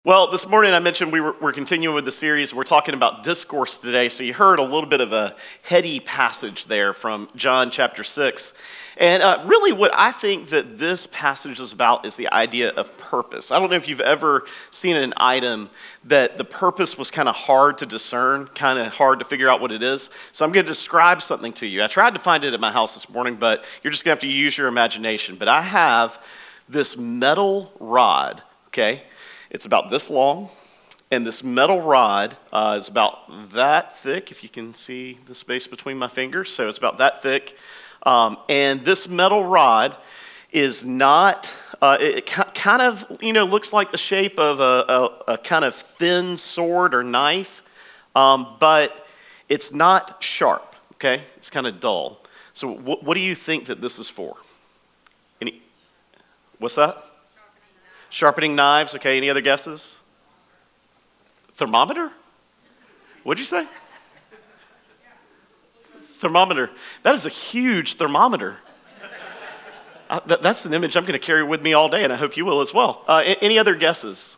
Well, this morning I mentioned we're continuing with the series. We're talking about discourse today. So you heard a little bit of a heady passage there from John chapter 6. And really what I think that this passage is about is the idea of purpose. I don't know if you've ever seen an item that the purpose was kind of hard to discern, kind of hard to figure out what it is. So I'm going to describe something to you. I tried to find it at my house this morning, but you're just going to have to use your imagination. But I have this metal rod, okay? It's about this long, and this metal rod is about that thick, if you can see the space between my fingers. So it's about that thick. And this metal rod is not, it kind of, looks like the shape of a kind of thin sword or knife, but it's not sharp, okay? It's kind of dull. So what do you think that this is for? What's that? Sharpening knives. Okay, any other guesses? Thermometer? What'd you say? Thermometer. That is a huge thermometer. That's an image I'm going to carry with me all day, and I hope you will as well. Any other guesses?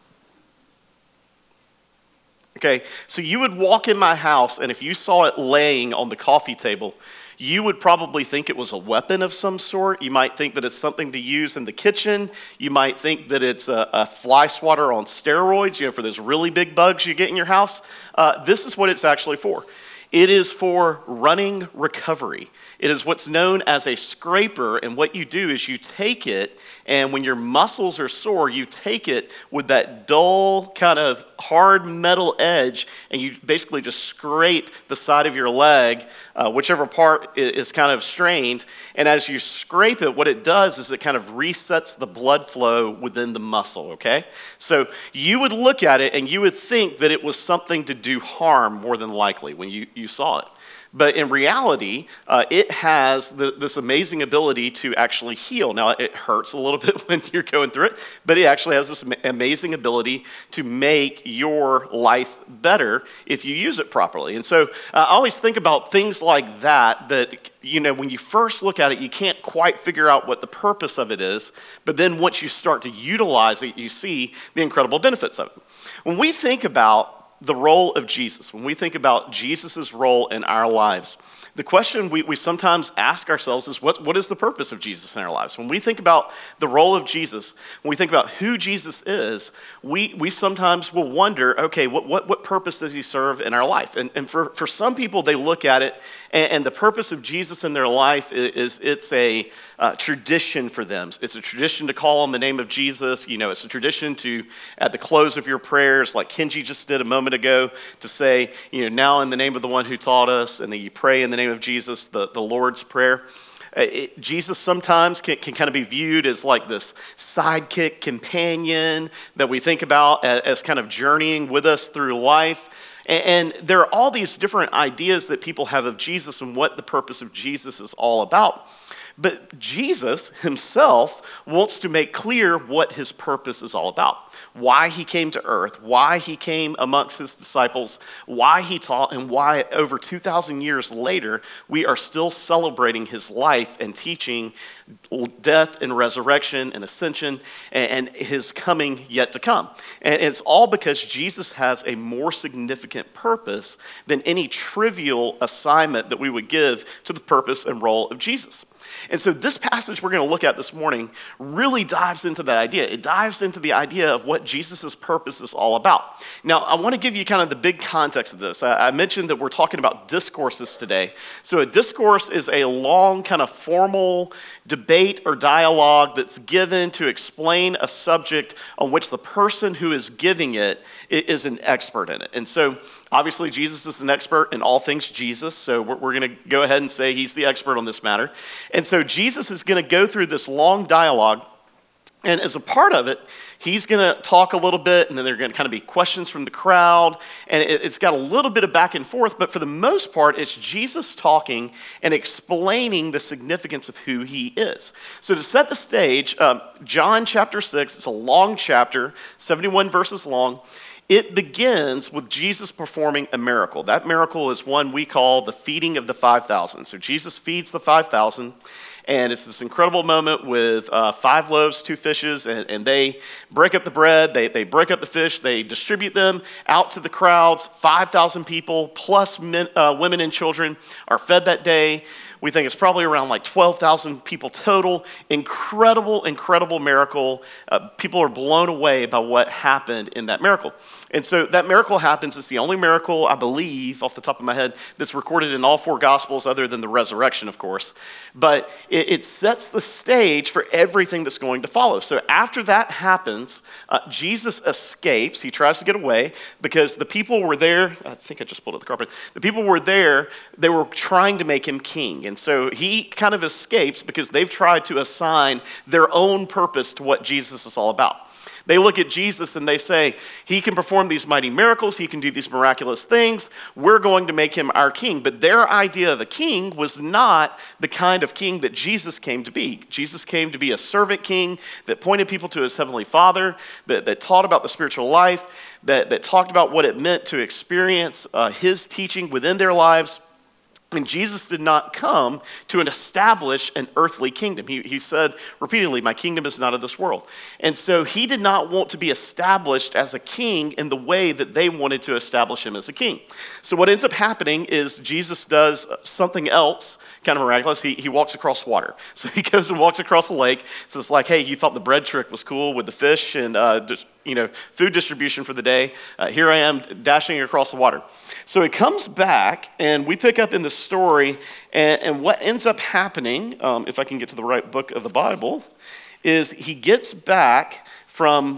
Okay, so you would walk in my house, and if you saw it laying on the coffee table, you would probably think it was a weapon of some sort. You might think that it's something to use in the kitchen. You might think that it's a fly swatter on steroids, for those really big bugs you get in your house. This is what it's actually for. It is for running recovery. It is what's known as a scraper, and what you do is you take it, and when your muscles are sore, you take it with that dull, kind of hard metal edge, and you basically just scrape the side of your leg, whichever part is kind of strained, and as you scrape it, what it does is it kind of resets the blood flow within the muscle, okay? So you would look at it, and you would think that it was something to do harm more than likely when you saw it. But in reality, it has this amazing ability to actually heal. Now, it hurts a little bit when you're going through it, but it actually has this amazing ability to make your life better if you use it properly. And so I always think about things like that, when you first look at it, you can't quite figure out what the purpose of it is, but then once you start to utilize it, you see the incredible benefits of it. When we think about the role of Jesus, when we think about Jesus' role in our lives, the question we sometimes ask ourselves is, what is the purpose of Jesus in our lives? When we think about the role of Jesus, when we think about who Jesus is, we sometimes will wonder, okay, what purpose does he serve in our life? And for some people, they look at it, and the purpose of Jesus in their life is it's a tradition for them. It's a tradition to call on the name of Jesus. It's a tradition to, at the close of your prayers, like Kenji just did a moment ago, to say, now in the name of the one who taught us, and then you pray in the name of Jesus, the Lord's Prayer. Jesus sometimes can kind of be viewed as like this sidekick companion that we think about as kind of journeying with us through life. And there are all these different ideas that people have of Jesus and what the purpose of Jesus is all about. But Jesus himself wants to make clear what his purpose is all about, why he came to earth, why he came amongst his disciples, why he taught, and why over 2,000 years later, we are still celebrating his life and teaching death and resurrection and ascension and his coming yet to come. And it's all because Jesus has a more significant purpose than any trivial assignment that we would give to the purpose and role of Jesus. And so this passage we're going to look at this morning really dives into that idea. It dives into the idea of what Jesus' purpose is all about. Now, I want to give you kind of the big context of this. I mentioned that we're talking about discourses today. So a discourse is a long kind of formal debate or dialogue that's given to explain a subject on which the person who is giving it is an expert in it. And so obviously Jesus is an expert in all things Jesus, so we're going to go ahead and say he's the expert on this matter. And so Jesus is going to go through this long dialogue, and as a part of it, he's going to talk a little bit, and then there are going to kind of be questions from the crowd, and it's got a little bit of back and forth, but for the most part, it's Jesus talking and explaining the significance of who he is. So to set the stage, John chapter 6, it's a long chapter, 71 verses long. It begins with Jesus performing a miracle. That miracle is one we call the feeding of the 5,000. So Jesus feeds the 5,000, And it's this incredible moment with 5 loaves, 2 fishes, and they break up the bread, they break up the fish, they distribute them out to the crowds. 5,000 people plus men, women and children are fed that day. We think it's probably around like 12,000 people total. Incredible, incredible miracle. People are blown away by what happened in that miracle. And so that miracle happens. It's the only miracle, I believe, off the top of my head, that's recorded in all 4 Gospels other than the resurrection, of course. But it sets the stage for everything that's going to follow. So after that happens, Jesus escapes. He tries to get away because the people were there. I think I just pulled up the carpet. The people were there. They were trying to make him king. And so he kind of escapes because they've tried to assign their own purpose to what Jesus is all about. They look at Jesus and they say, he can perform these mighty miracles, he can do these miraculous things, we're going to make him our king. But their idea of a king was not the kind of king that Jesus came to be. Jesus came to be a servant king that pointed people to his heavenly Father, that taught about the spiritual life, that talked about what it meant to experience his teaching within their lives. And Jesus did not come to establish an earthly kingdom. He said repeatedly, my kingdom is not of this world. And so he did not want to be established as a king in the way that they wanted to establish him as a king. So what ends up happening is Jesus does something else kind of miraculous. He walks across water. So he goes and walks across a lake. So it's like, hey, you thought the bread trick was cool with the fish and food distribution for the day. Here I am dashing across the water. So he comes back, and we pick up in the story, and what ends up happening, if I can get to the right book of the Bible, is he gets back from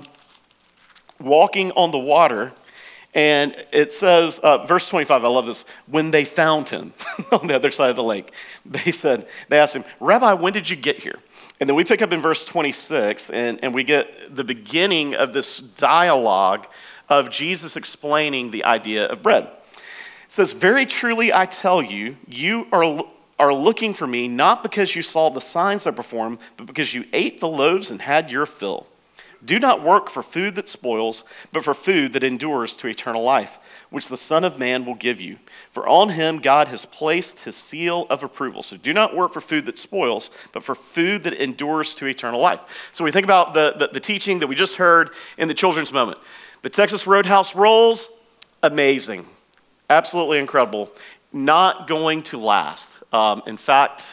walking on the water. And it says, verse 25, I love this, when they found him on the other side of the lake, they asked him, Rabbi, when did you get here? And then we pick up in verse 26, and we get the beginning of this dialogue of Jesus explaining the idea of bread. It says, very truly I tell you, you are looking for me not because you saw the signs I performed, but because you ate the loaves and had your fill. Do not work for food that spoils, but for food that endures to eternal life, which the Son of Man will give you. For on him God has placed his seal of approval. So do not work for food that spoils, but for food that endures to eternal life. So we think about the teaching that we just heard in the children's moment. The Texas Roadhouse rolls, amazing. Absolutely incredible. Not going to last. In fact,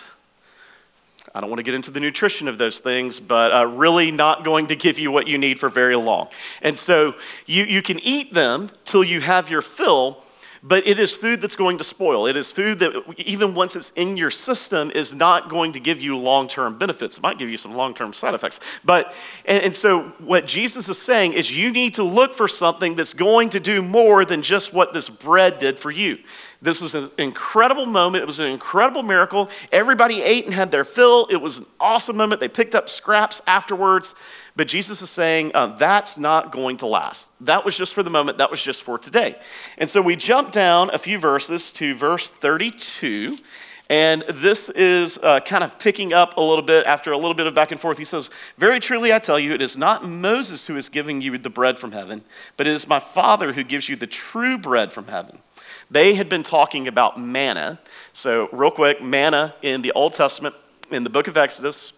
I don't want to get into the nutrition of those things, but really not going to give you what you need for very long. And so you can eat them till you have your fill, but it is food that's going to spoil. It is food that even once it's in your system is not going to give you long-term benefits. It might give you some long-term side effects. And so what Jesus is saying is you need to look for something that's going to do more than just what this bread did for you. This was an incredible moment. It was an incredible miracle. Everybody ate and had their fill. It was an awesome moment. They picked up scraps afterwards. But Jesus is saying that's not going to last. That was just for the moment. That was just for today. And so we jump down a few verses to verse 32. And this is kind of picking up a little bit after a little bit of back and forth. He says, very truly I tell you, it is not Moses who is giving you the bread from heaven, but it is my Father who gives you the true bread from heaven. They had been talking about manna. So real quick, manna in the Old Testament, in the book of Exodus,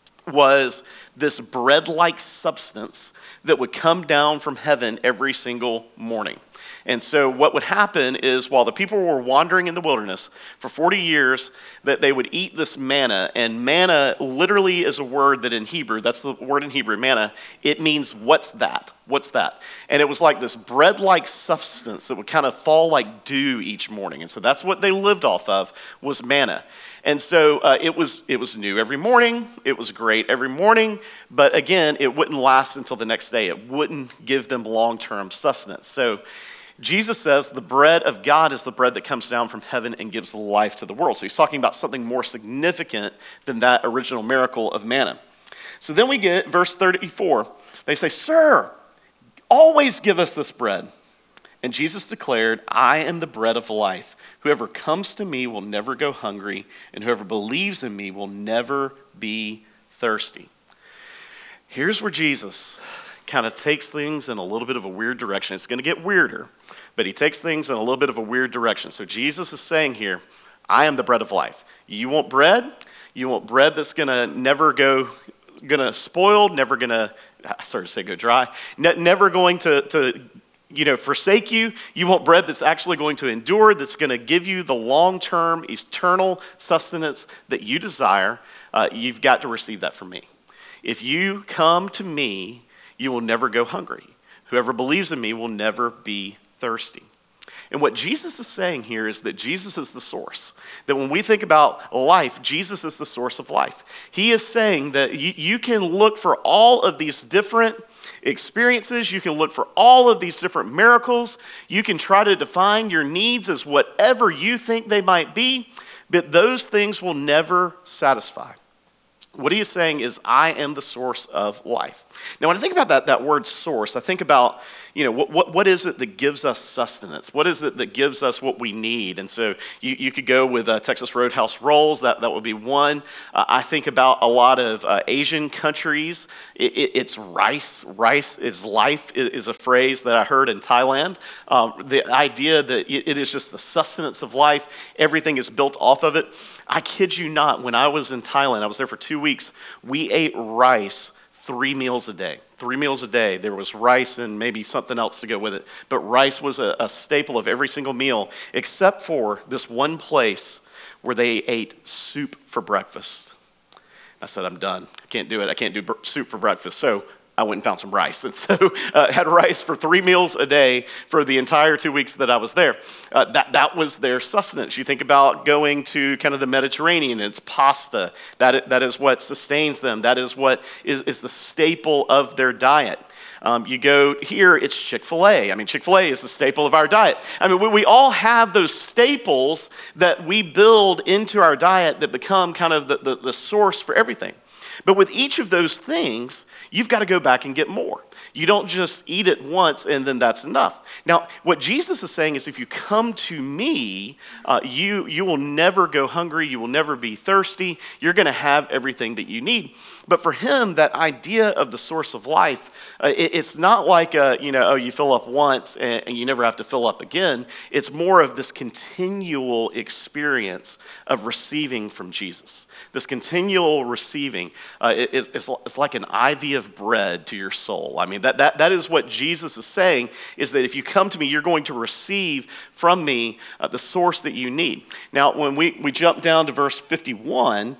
was this bread-like substance that would come down from heaven every single morning. And so what would happen is while the people were wandering in the wilderness for 40 years, that they would eat this manna. And manna literally is a word that in Hebrew, that's the word in Hebrew, manna, it means what's that? What's that? And it was like this bread-like substance that would kind of fall like dew each morning. And so that's what they lived off of, was manna. And so it was new every morning. It was great every morning. But again, it wouldn't last until the next day. It wouldn't give them long-term sustenance. So Jesus says the bread of God is the bread that comes down from heaven and gives life to the world. So he's talking about something more significant than that original miracle of manna. So then we get verse 34. They say, Sir, always give us this bread. And Jesus declared, I am the bread of life. Whoever comes to me will never go hungry, and whoever believes in me will never be thirsty. Here's where Jesus kind of takes things in a little bit of a weird direction. It's going to get weirder, but he takes things in a little bit of a weird direction. So Jesus is saying here, I am the bread of life. You want bread? You want bread that's gonna spoil, never gonna, I started to say go dry, never going to forsake you. You want bread that's actually going to endure, that's going to give you the long-term, eternal sustenance that you desire. You've got to receive that from me. If you come to me, you will never go hungry. Whoever believes in me will never be thirsty. And what Jesus is saying here is that Jesus is the source. That when we think about life, Jesus is the source of life. He is saying that you can look for all of these different experiences. You can look for all of these different miracles. You can try to define your needs as whatever you think they might be, but those things will never satisfy. What he is saying is, I am the source of life. Now, when I think about that word source, I think about, what is it that gives us sustenance? What is it that gives us what we need? And so you could go with Texas Roadhouse rolls. That would be one. I think about a lot of Asian countries. It's rice. Rice is life is a phrase that I heard in Thailand. The idea that it is just the sustenance of life. Everything is built off of it. I kid you not, when I was in Thailand, I was there for 2 weeks, we ate rice 3 meals a day. 3 meals a day. There was rice and maybe something else to go with it. But rice was a staple of every single meal, except for this one place where they ate soup for breakfast. I said, I'm done. I can't do it. I can't do soup for breakfast. So I went and found some rice. And so had rice for 3 meals a day for the entire 2 weeks that I was there. That was their sustenance. You think about going to kind of the Mediterranean, it's pasta. That is what sustains them. That is what is the staple of their diet. You go here, it's Chick-fil-A. I mean, Chick-fil-A is the staple of our diet. I mean, we all have those staples that we build into our diet that become kind of the source for everything. But with each of those things, you've got to go back and get more. You don't just eat it once and then that's enough. Now, what Jesus is saying is if you come to me, you will never go hungry. You will never be thirsty. You're going to have everything that you need. But for him, that idea of the source of life, it's not like, you fill up once and you never have to fill up again. It's more of this continual experience of receiving from Jesus. This continual receiving it's like an IV of bread to your soul. I mean, that is what Jesus is saying, is that if you come to me, you're going to receive from me the source that you need. Now, when we jump down to verse 51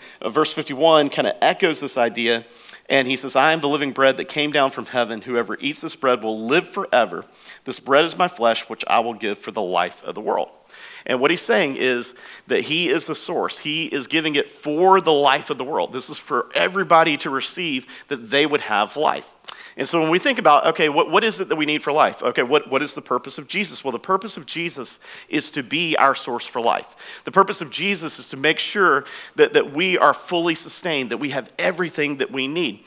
kind of echoes this idea, and he says, I am the living bread that came down from heaven. Whoever eats this bread will live forever. This bread is my flesh, which I will give for the life of the world. And what he's saying is that he is the source. He is giving it for the life of the world. This is for everybody to receive, that they would have life. And so when we think about, okay, what is it that we need for life? Okay, what is the purpose of Jesus? Well, the purpose of Jesus is to be our source for life. The purpose of Jesus is to make sure that we are fully sustained, that we have everything that we need.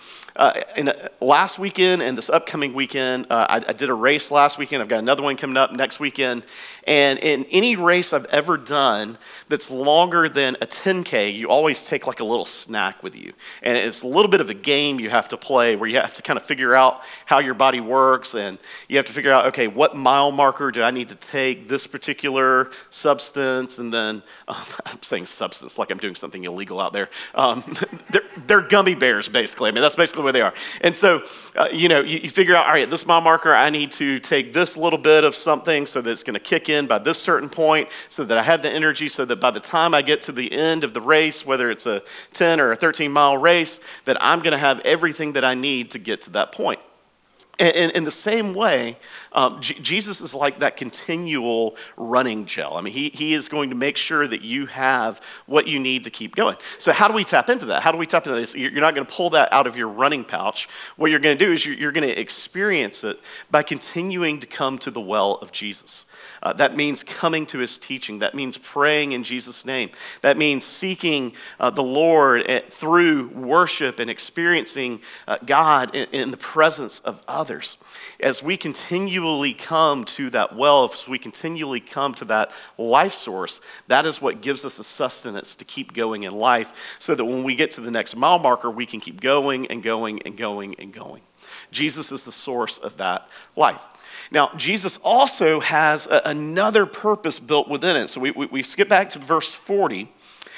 Last weekend and this upcoming weekend, I did a race last weekend. I've got another one coming up next weekend. And in any race I've ever done that's longer than a 10K, you always take like a little snack with you. And it's a little bit of a game you have to play where you have to kind of figure out how your body works. And you have to figure out, okay, what mile marker do I need to take this particular substance? And then, I'm saying substance like I'm doing something illegal out there. They're gummy bears, basically. I mean, that's basically where they are. And so, you figure out, all right, this mile marker, I need to take this little bit of something so that it's going to kick in by this certain point so that I have the energy so that by the time I get to the end of the race, whether it's a 10 or a 13-mile race, that I'm going to have everything that I need to get to that point. And in the same way, Jesus is like that continual running gel. I mean, he is going to make sure that you have what you need to keep going. So how do we tap into that? How do we tap into this? You're not going to pull that out of your running pouch. What you're going to do is you're going to experience it by continuing to come to the well of Jesus. That means coming to his teaching. That means praying in Jesus' name. That means seeking the Lord through worship and experiencing God in the presence of others. As we continually come to that well, as we continually come to that life source, that is what gives us the sustenance to keep going in life so that when we get to the next mile marker, we can keep going and going and going and going. Jesus is the source of that life. Now, Jesus also has another purpose built within it. So we skip back to verse 40.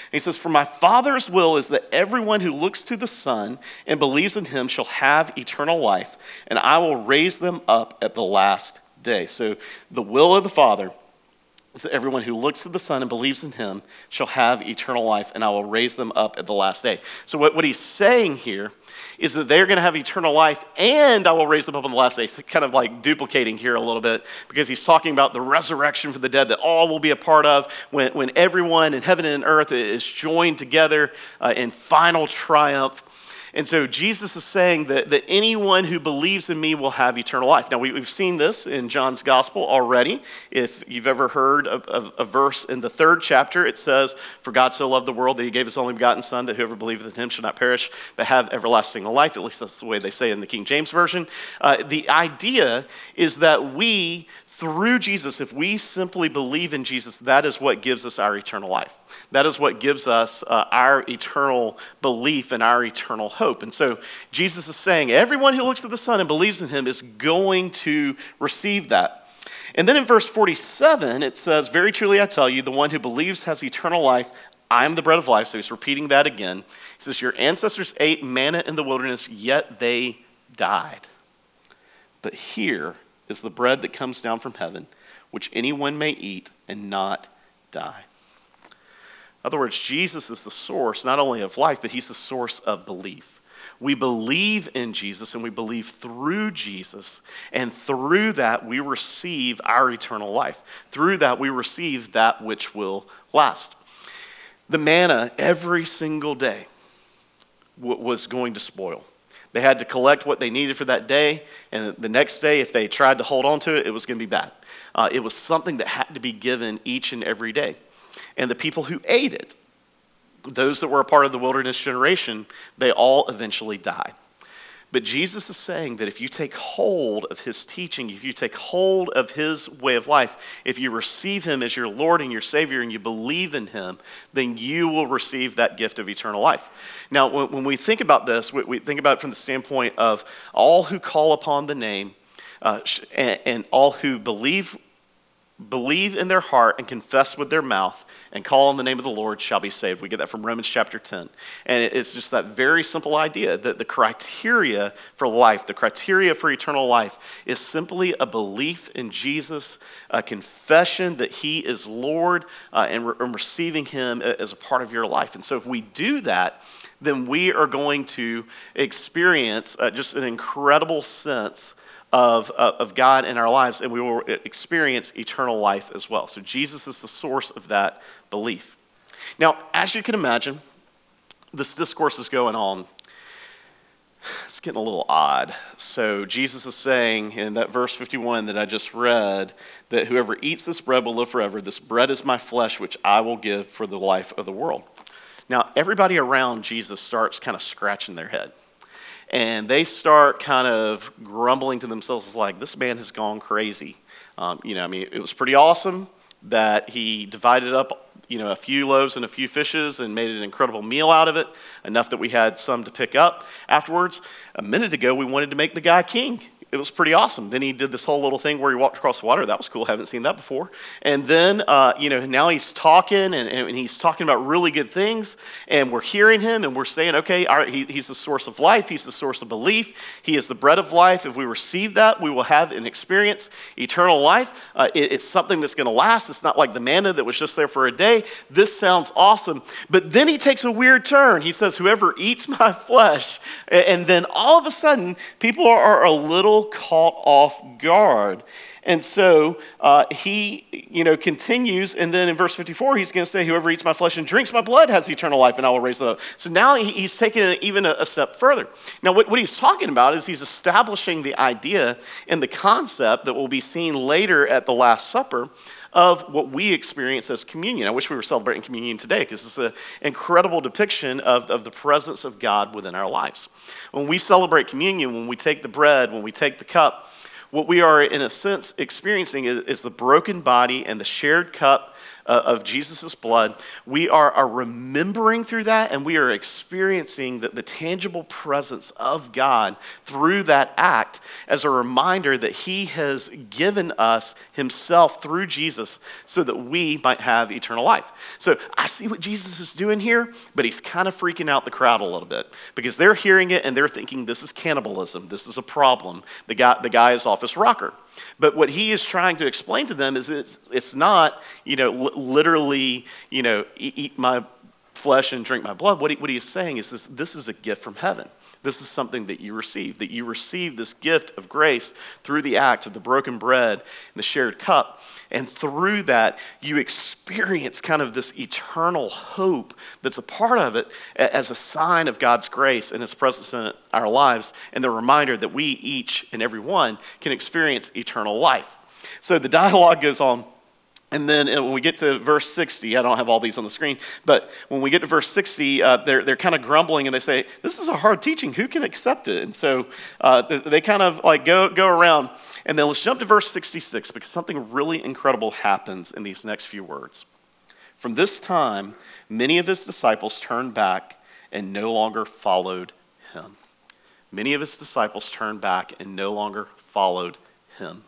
He says, "For my Father's will is that everyone who looks to the Son and believes in him shall have eternal life, and I will raise them up at the last day." So the will of the Father is that everyone who looks to the Son and believes in him shall have eternal life, and I will raise them up at the last day. So what he's saying here is that they're going to have eternal life, and I will raise them up on the last day. So kind of like duplicating here a little bit, because he's talking about the resurrection for the dead that all will be a part of when everyone in heaven and earth is joined together in final triumph. And so Jesus is saying that anyone who believes in me will have eternal life. Now, we've seen this in John's gospel already. If you've ever heard a verse in the 3rd chapter, it says, "For God so loved the world that he gave his only begotten Son, that whoever believeth in him shall not perish, but have everlasting life." At least that's the way they say it in the King James Version. The idea is that we, through Jesus, if we simply believe in Jesus, that is what gives us our eternal life. That is what gives us our eternal belief and our eternal hope. And so Jesus is saying everyone who looks at the Son and believes in him is going to receive that. And then in verse 47, it says, "Very truly I tell you, the one who believes has eternal life. I am the bread of life." So he's repeating that again. He says, "Your ancestors ate manna in the wilderness, yet they died. But here is the bread that comes down from heaven, which anyone may eat and not die." In other words, Jesus is the source not only of life, but he's the source of belief. We believe in Jesus and we believe through Jesus, and through that we receive our eternal life. Through that we receive that which will last. The manna every single day was going to spoil. They had to collect what they needed for that day, and the next day, if they tried to hold on to it, it was going to be bad. It was something that had to be given each and every day. And the people who ate it, those that were a part of the wilderness generation, they all eventually died. But Jesus is saying that if you take hold of his teaching, if you take hold of his way of life, if you receive him as your Lord and your Savior and you believe in him, then you will receive that gift of eternal life. Now, when we think about this, we think about it from the standpoint of all who call upon the name and all who believe in their heart and confess with their mouth and call on the name of the Lord shall be saved. We get that from Romans chapter 10. And it's just that very simple idea that the criteria for life, the criteria for eternal life, is simply a belief in Jesus, a confession that he is Lord, and receiving him as a part of your life. And so if we do that, then we are going to experience just an incredible sense of God in our lives, and we will experience eternal life as well. So Jesus is the source of that belief. Now, as you can imagine, this discourse is going on. It's getting a little odd. So Jesus is saying in that verse 51 that I just read, that whoever eats this bread will live forever. This bread is my flesh, which I will give for the life of the world. Now, everybody around Jesus starts kind of scratching their head. And they start kind of grumbling to themselves like, this man has gone crazy. It was pretty awesome that he divided up, a few loaves and a few fishes and made an incredible meal out of it, enough that we had some to pick up afterwards. A minute ago, we wanted to make the guy king. It was pretty awesome. Then he did this whole little thing where he walked across the water. That was cool. Haven't seen that before. And then, now he's talking, and he's talking about really good things, and we're hearing him, and we're saying, okay, all right, he's the source of life. He's the source of belief. He is the bread of life. If we receive that, we will have and experience eternal life. It's something that's going to last. It's not like the manna that was just there for a day. This sounds awesome. But then he takes a weird turn. He says, whoever eats my flesh, and then all of a sudden, people are a little caught off guard. And so he, continues, and then in verse 54, he's going to say, whoever eats my flesh and drinks my blood has eternal life, and I will raise it up. So now he's taking it even a step further. Now, what he's talking about is he's establishing the idea and the concept that will be seen later at the Last Supper of what we experience as communion. I wish we were celebrating communion today, because it's an incredible depiction of the presence of God within our lives. When we celebrate communion, when we take the bread, when we take the cup, what we are, in a sense, experiencing is the broken body and the shared cup of Jesus' blood, we are remembering through that, and we are experiencing the tangible presence of God through that act as a reminder that he has given us himself through Jesus so that we might have eternal life. So I see what Jesus is doing here, but he's kind of freaking out the crowd a little bit because they're hearing it and they're thinking this is cannibalism, this is a problem. The guy is off his rocker. But what he is trying to explain to them is it's not, literally, eat my flesh and drink my blood. What he is saying is this is a gift from heaven. This is something that you receive this gift of grace through the act of the broken bread and the shared cup. And through that, you experience kind of this eternal hope that's a part of it as a sign of God's grace and his presence in our lives, and the reminder that we each and every one can experience eternal life. So the dialogue goes on. And then when we get to verse 60, I don't have all these on the screen, but when we get to verse 60, they're kind of grumbling and they say, this is a hard teaching, who can accept it? And so they kind of like go around. And then let's jump to verse 66 because something really incredible happens in these next few words. From this time, many of his disciples turned back and no longer followed him. Many of his disciples turned back and no longer followed him.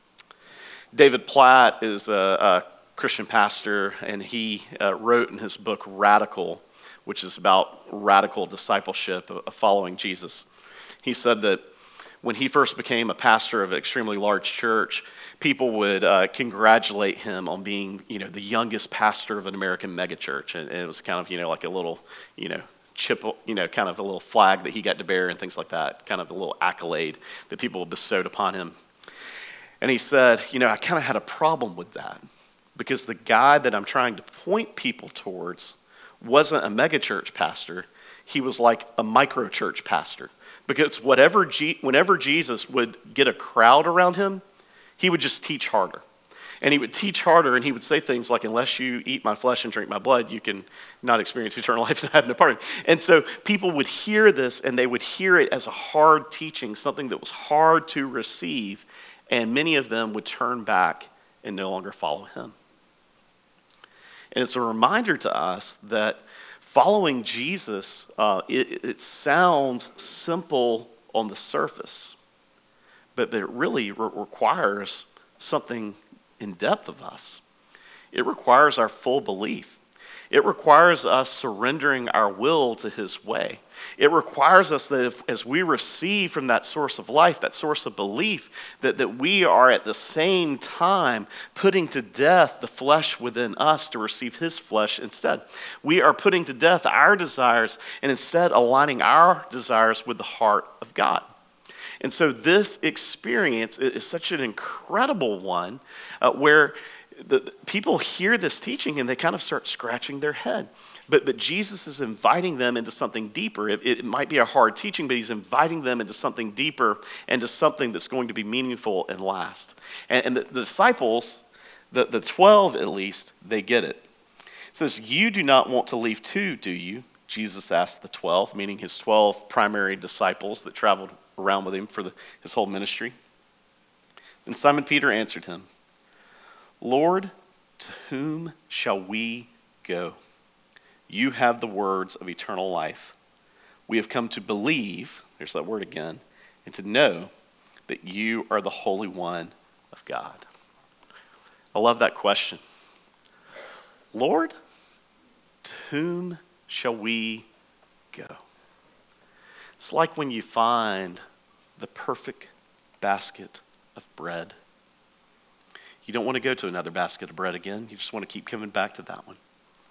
David Platt is a Christian pastor, and he wrote in his book Radical, which is about radical discipleship of following Jesus. He said that when he first became a pastor of an extremely large church, people would congratulate him on being, the youngest pastor of an American megachurch, and it was kind of, like a little, chip, kind of a little flag that he got to bear and things like that, kind of a little accolade that people bestowed upon him. And he said, I kind of had a problem with that because the guy that I'm trying to point people towards wasn't a megachurch pastor. He was like a micro-church pastor because whenever Jesus would get a crowd around him, he would just teach harder. And he would teach harder and he would say things like, unless you eat my flesh and drink my blood, you can not experience eternal life and have no part of it. And so people would hear this and they would hear it as a hard teaching, something that was hard to receive. And many of them would turn back and no longer follow him. And it's a reminder to us that following Jesus, it sounds simple on the surface, but it really requires something in depth of us. It requires our full belief. It requires us surrendering our will to his way. It requires us that as we receive from that source of life, that source of belief, that we are at the same time putting to death the flesh within us to receive his flesh instead. We are putting to death our desires and instead aligning our desires with the heart of God. And so this experience is such an incredible one where the people hear this teaching and they kind of start scratching their head. But Jesus is inviting them into something deeper. It might be a hard teaching, but he's inviting them into something deeper and to something that's going to be meaningful and last. And the disciples, the 12 at least, they get it. It says, you do not want to leave too, do you? Jesus asked the 12, meaning his 12 primary disciples that traveled around with him for his whole ministry. Then Simon Peter answered him, Lord, to whom shall we go? You have the words of eternal life. We have come to believe, there's that word again, and to know that you are the Holy One of God. I love that question. Lord, to whom shall we go? It's like when you find the perfect basket of bread. You don't want to go to another basket of bread again. You just want to keep coming back to that one.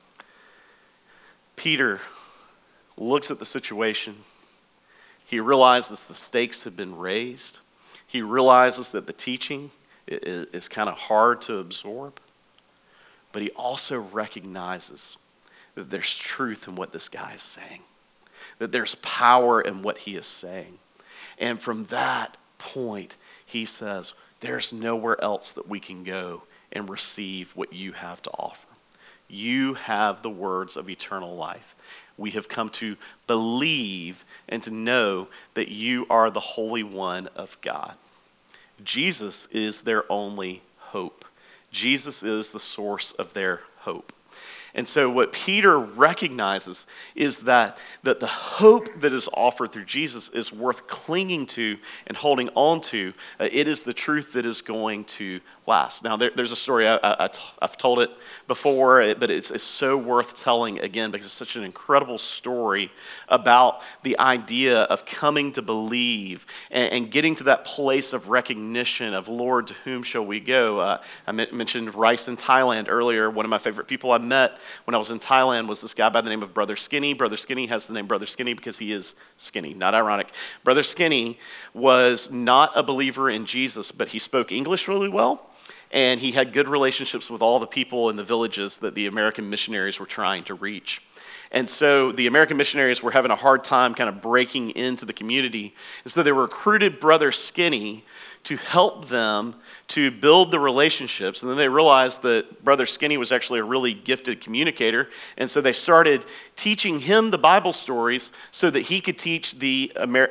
Peter looks at the situation. He realizes the stakes have been raised. He realizes that the teaching is kind of hard to absorb. But he also recognizes that there's truth in what this guy is saying, that there's power in what he is saying. And from that point, he says, there's nowhere else that we can go and receive what you have to offer. You have the words of eternal life. We have come to believe and to know that you are the Holy One of God. Jesus is their only hope. Jesus is the source of their hope. And so what Peter recognizes is that the hope that is offered through Jesus is worth clinging to and holding on to. It is the truth that is going to last. Now, there's a story, I've told it before, but it's so worth telling again because it's such an incredible story about the idea of coming to believe and getting to that place of recognition of, Lord, to whom shall we go? I mentioned Rice in Thailand earlier. One of my favorite people I met when I was in Thailand was this guy by the name of Brother Skinny. Brother Skinny has the name Brother Skinny because he is skinny, not ironic. Brother Skinny was not a believer in Jesus, but he spoke English really well, and he had good relationships with all the people in the villages that the American missionaries were trying to reach. And so the American missionaries were having a hard time kind of breaking into the community. And so they recruited Brother Skinny to help them to build the relationships. And then they realized that Brother Skinny was actually a really gifted communicator. And so they started teaching him the Bible stories so that he could teach the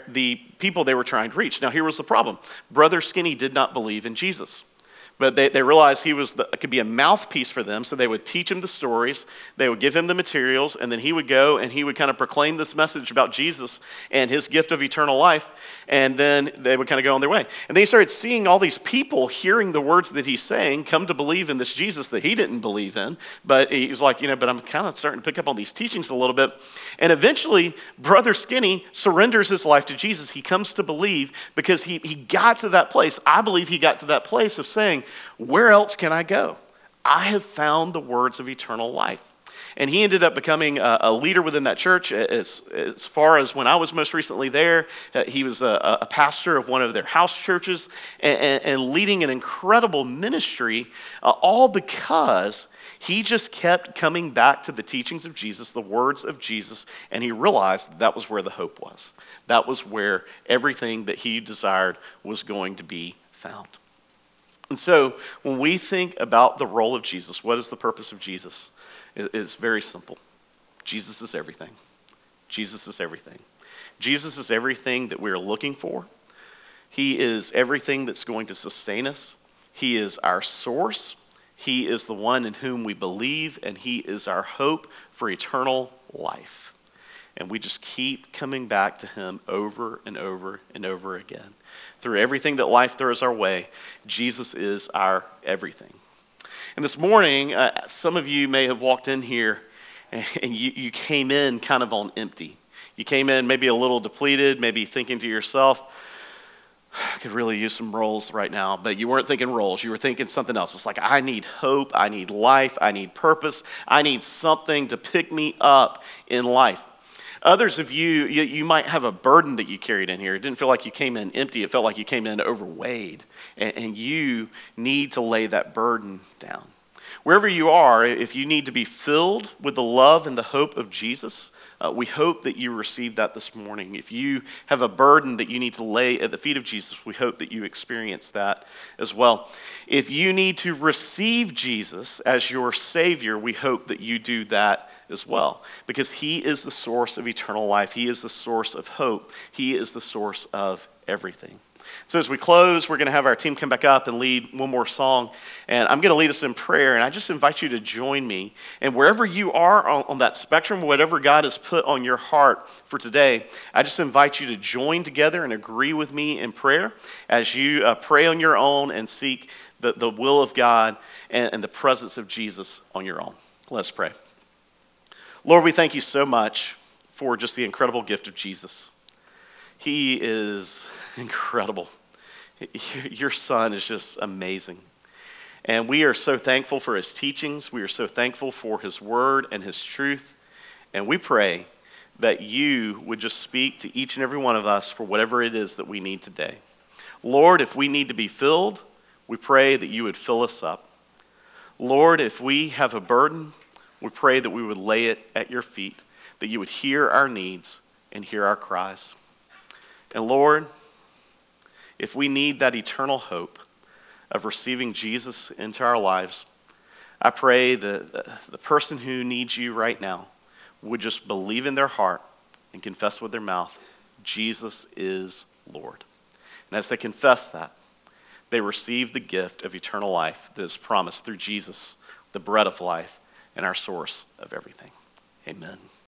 people they were trying to reach. Now, here was the problem. Brother Skinny did not believe in Jesus. But they realized he could be a mouthpiece for them, so they would teach him the stories, they would give him the materials, and then he would go and he would kind of proclaim this message about Jesus and his gift of eternal life, and then they would kind of go on their way. And they started seeing all these people hearing the words that he's saying come to believe in this Jesus that he didn't believe in, but he's like, but I'm kind of starting to pick up on these teachings a little bit. And eventually, Brother Skinny surrenders his life to Jesus. He comes to believe because he got to that place. I believe he got to that place of saying, where else can I go? I have found the words of eternal life. And he ended up becoming a leader within that church. As far as when I was most recently there, he was a pastor of one of their house churches and leading an incredible ministry, all because he just kept coming back to the teachings of Jesus, the words of Jesus, and he realized that was where the hope was. That was where everything that he desired was going to be found. And so when we think about the role of Jesus, what is the purpose of Jesus? It's very simple. Jesus is everything. Jesus is everything. Jesus is everything that we're looking for. He is everything that's going to sustain us. He is our source. He is the one in whom we believe, and he is our hope for eternal life. And we just keep coming back to him over and over and over again. Through everything that life throws our way, Jesus is our everything. And this morning, some of you may have walked in here and you came in kind of on empty. You came in maybe a little depleted, maybe thinking to yourself, I could really use some rolls right now, but you weren't thinking rolls. You were thinking something else. It's like, I need hope, I need life, I need purpose, I need something to pick me up in life. Others of you might have a burden that you carried in here. It didn't feel like you came in empty. It felt like you came in overweighted. And you need to lay that burden down. Wherever you are, if you need to be filled with the love and the hope of Jesus, we hope that you receive that this morning. If you have a burden that you need to lay at the feet of Jesus, we hope that you experience that as well. If you need to receive Jesus as your Savior, we hope that you do that as well, because he is the source of eternal life. He is the source of hope. He is the source of everything. So as we close, we're going to have our team come back up and lead one more song, and I'm going to lead us in prayer, and I just invite you to join me. And wherever you are on that spectrum, whatever God has put on your heart for today, I just invite you to join together and agree with me in prayer as you pray on your own and seek the will of God and the presence of Jesus on your own. Let's pray. Lord, we thank you so much for just the incredible gift of Jesus. He is incredible. Your son is just amazing. And we are so thankful for his teachings. We are so thankful for his word and his truth. And we pray that you would just speak to each and every one of us for whatever it is that we need today. Lord, if we need to be filled, we pray that you would fill us up. Lord, if we have a burden, we pray that we would lay it at your feet, that you would hear our needs and hear our cries. And Lord, if we need that eternal hope of receiving Jesus into our lives, I pray that the person who needs you right now would just believe in their heart and confess with their mouth, Jesus is Lord. And as they confess that, they receive the gift of eternal life that is promised through Jesus, the bread of life and our source of everything. Amen.